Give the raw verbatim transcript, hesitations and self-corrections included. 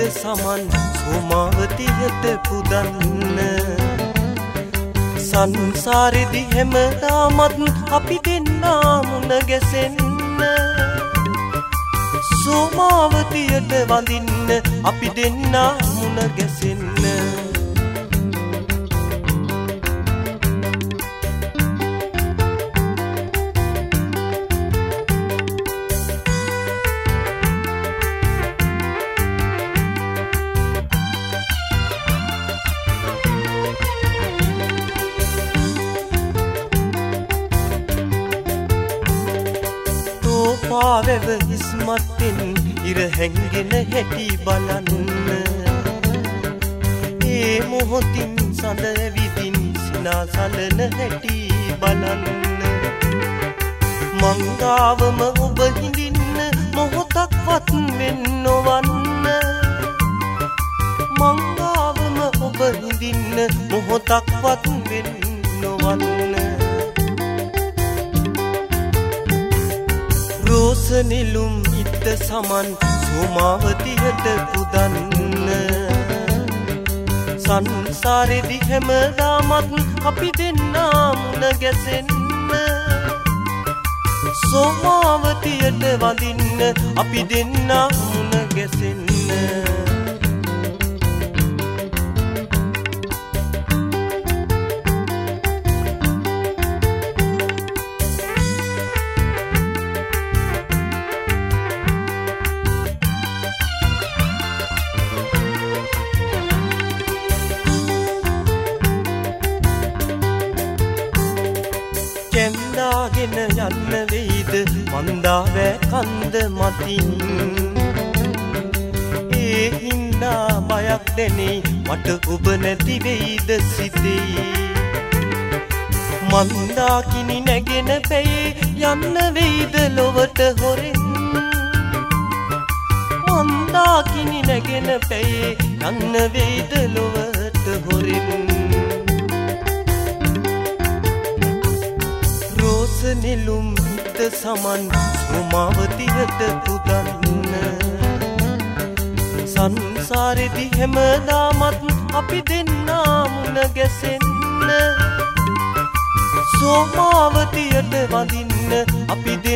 සමන් සෝමාවතියට පුදන්න සංසාරෙදි හැමදාමත් අපි දෙන්නා මුණ ගැසෙන්න සෝමාවතියට වඳින්න අපි දෙන්නා මුණ ගැසෙන්න පාවෙව ඉස්මත්තින් ඉර හැංගෙන හැටි බලන්න ඒ මොහොතින් සඳ ඇවිදින් සිනාසලන හැටි බලන්න මංගාවම ඔබ හිඳින්න මොහොතක්වත් වෙන් නොවන්න මංගාවම ඔබ හිඳින්න මොහොතක්වත් වෙන් නොවන්න රෝස නිලුම් ඉත්ත සමන් සෝමාවතියට පුදන්න සංසාරෙදි හැමදාමත් අපි දෙන්නා මුණ ගැසෙන්න සෝමාවතියට වඳින්න අපි දෙන්නා මුණ ගැසෙන්න කැන්දාගෙන යන්න වෙයිද මන්දාවැ කන්ද මතින් ඒ හින්දා බයක් දැනේ මට ඔබ නැති වෙයිද සිතේ මන්දාකිනි නැගෙන පැයේ යන්න වෙයිද ලොවට හොරෙන් මන්දාකිනි නැගෙන පැයේ යන්න වෙයිද ලොවට හොරෙන් රෝස නිලුම් ඉත්ත සමන් සෝමාවතියට පුදන්න සංසාරෙදි හැමදාමත් අපි දෙන්නා මුණ ගැසෙන්න සෝමාවතියට වඳින්න අපි